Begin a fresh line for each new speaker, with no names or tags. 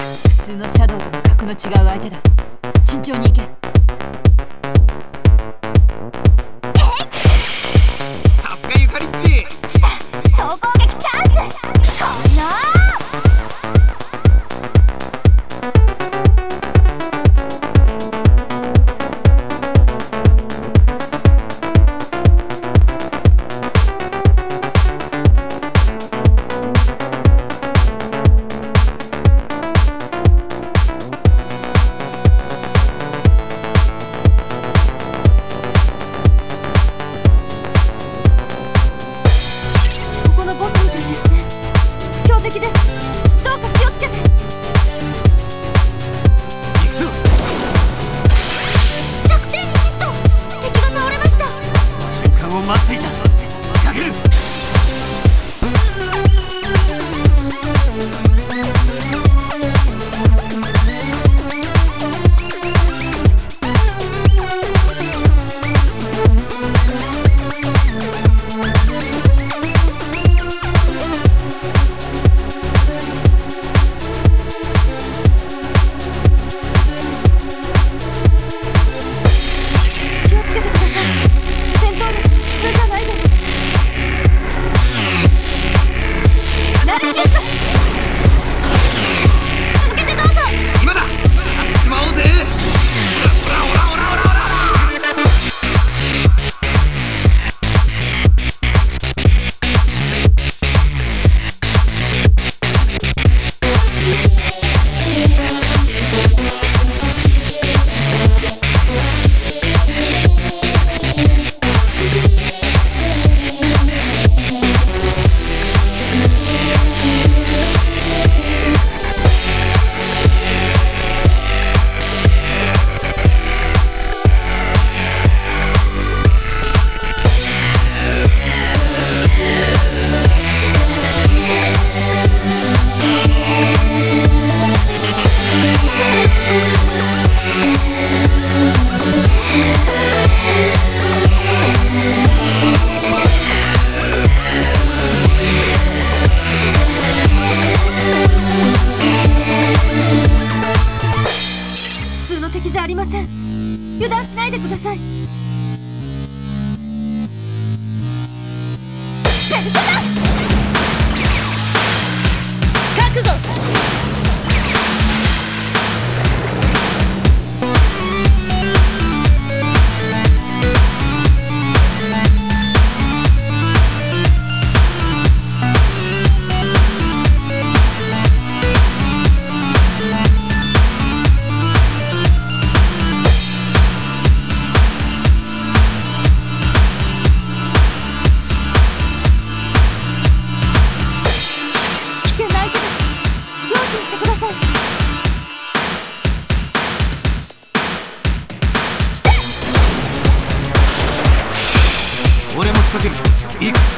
普通のシャドウとは格の違う相手だ。慎重に行け。
さすがユカリッチ。
来た、総攻撃チャンス。この強敵です。どうか気をつけて。
行くぞ。
着点にヒット。敵が倒れました。
瞬間を待っていた。仕掛ける。
普通の敵じゃありません。油断しないでください。ペルソナ
覚悟。
俺も仕掛ける。行く。